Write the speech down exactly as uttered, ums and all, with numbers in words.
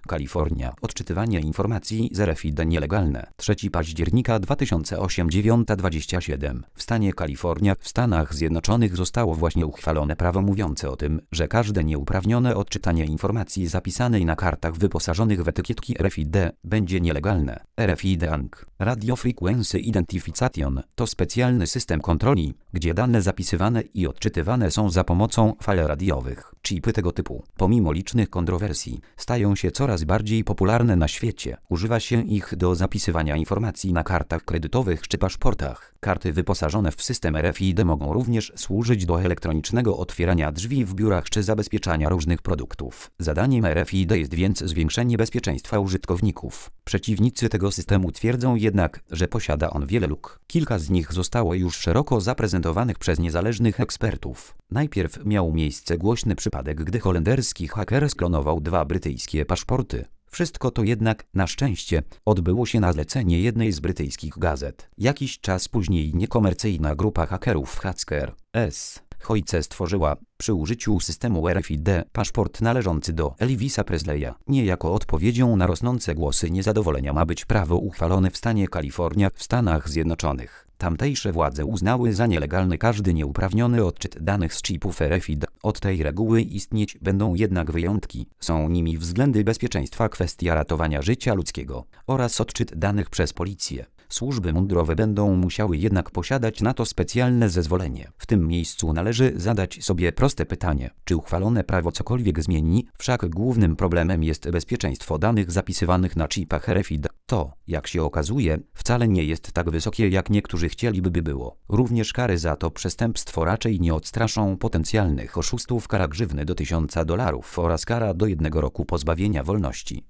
Kalifornia. Odczytywanie informacji z R F I D nielegalne. trzeciego października dwa tysiące ósmego dziewiąta dwadzieścia siedem. W stanie Kalifornia w Stanach Zjednoczonych zostało właśnie uchwalone prawo mówiące o tym, że każde nieuprawnione odczytanie informacji zapisanej na kartach wyposażonych w etykietki R F I D będzie nielegalne. R F I D A N C, Radio Frequency Identification, to specjalny system kontroli, gdzie dane zapisywane i odczytywane są za pomocą fal radiowych. Chipy tego typu, pomimo licznych kontrowersji, stają się coraz bardziej popularne na świecie. Używa się ich do zapisywania informacji na kartach kredytowych czy paszportach. Karty wyposażone w system R F I D mogą również służyć do elektronicznego otwierania drzwi w biurach czy zabezpieczania różnych produktów. Zadaniem R F I D jest więc zwiększenie bezpieczeństwa użytkowników. Przeciwnicy tego systemu twierdzą jednak, że posiada on wiele luk. Kilka z nich zostało już szeroko zaprezentowanych przez niezależnych ekspertów. Najpierw miał miejsce głośny przypadek, gdy holenderski haker sklonował dwa brytyjskie paszporty. Wszystko to jednak, na szczęście, odbyło się na zlecenie jednej z brytyjskich gazet. Jakiś czas później niekomercyjna grupa hakerów Hacker S. Hojce stworzyła, przy użyciu systemu R F I D, paszport należący do Elvisa Presleya. Niejako odpowiedzią na rosnące głosy niezadowolenia ma być prawo uchwalone w stanie Kalifornia w Stanach Zjednoczonych. Tamtejsze władze uznały za nielegalny każdy nieuprawniony odczyt danych z chipów R F I D. Od tej reguły istnieć będą jednak wyjątki. Są nimi względy bezpieczeństwa, kwestia ratowania życia ludzkiego oraz odczyt danych przez policję. Służby mundurowe będą musiały jednak posiadać na to specjalne zezwolenie. W tym miejscu należy zadać sobie proste pytanie, czy uchwalone prawo cokolwiek zmieni, wszak głównym problemem jest bezpieczeństwo danych zapisywanych na chipach R F I D. To, jak się okazuje, wcale nie jest tak wysokie, jak niektórzy chcieliby by było. Również kary za to przestępstwo raczej nie odstraszą potencjalnych oszustów. Kara grzywny do tysiąca dolarów oraz kara do jednego roku pozbawienia wolności.